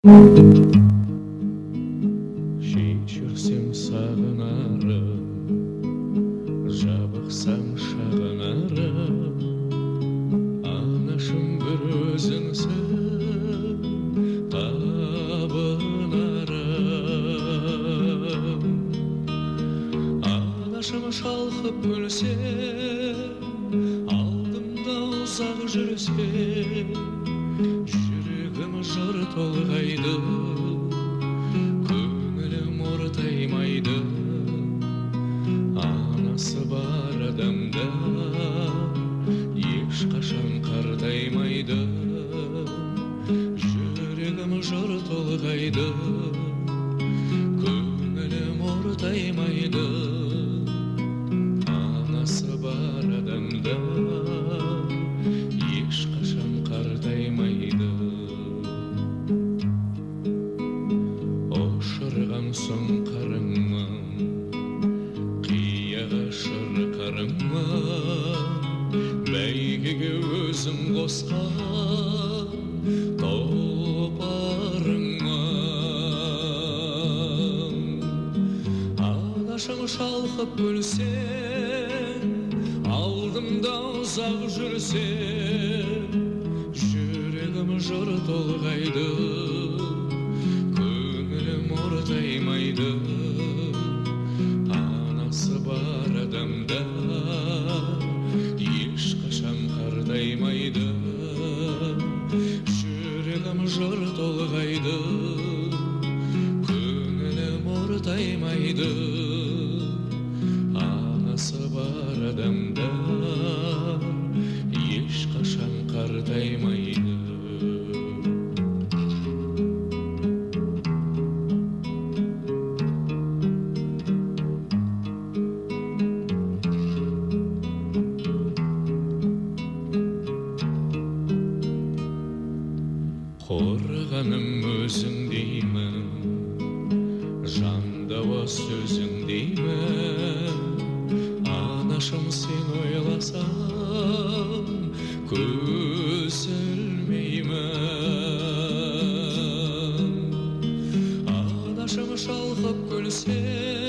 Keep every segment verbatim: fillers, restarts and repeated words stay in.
Кешірсем сағынарым, жабықсам шағынарым, анашым бір өзіңсің табынарым. Анашым шалқып күлсе, алдымда ұзақ жүрсе, жүрегім жыр толғайды, көңілім ортаймайды. Анасы бар адамда ешқашан қартаймайды. Жүрегім жыр толғайды, көңілім ортаймайды. Анасы бар адамда ешқашан қартаймайды. Ошырған соң қарыңмын, қияға шырқарыңмын, бәйгеге өзім қосқан тұлпарыңмын. Анашым шалқып күлсе, алдымда ұзақ жүрсе, жүрегім жыр толғайды, көңілім ортаймайды. Анасы бар адамда ешқашан қартаймайды. Жүрегім жыр толғайды, көңілім ортаймайды. Анасы бар адамда ешқашан қартаймайды. Қорғаным өзің деймін, жандауа сөзің деймін. Анашым сен ойласам, көз ілмеймін. Анашым шалқып күлсе,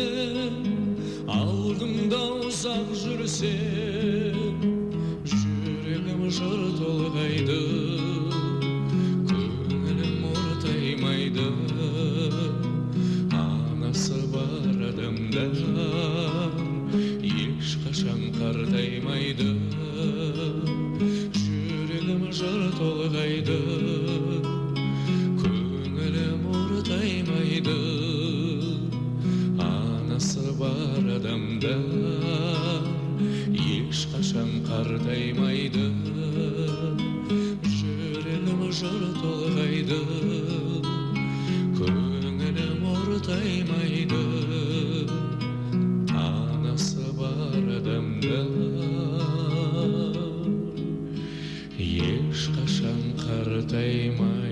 алдымда ұзақ жүрсе, жүрегім жыр толғайды, анасы бар адамда ешқашан қартаймайды. Жүрегім жыр толғайды, көңілім ортаймайды. Анасы бар адамда ешқашан қартаймайды. Жүрегім жыр толғайды, көңілім ортаймайды. Анасы бар адамда ешқашан қартаймайды.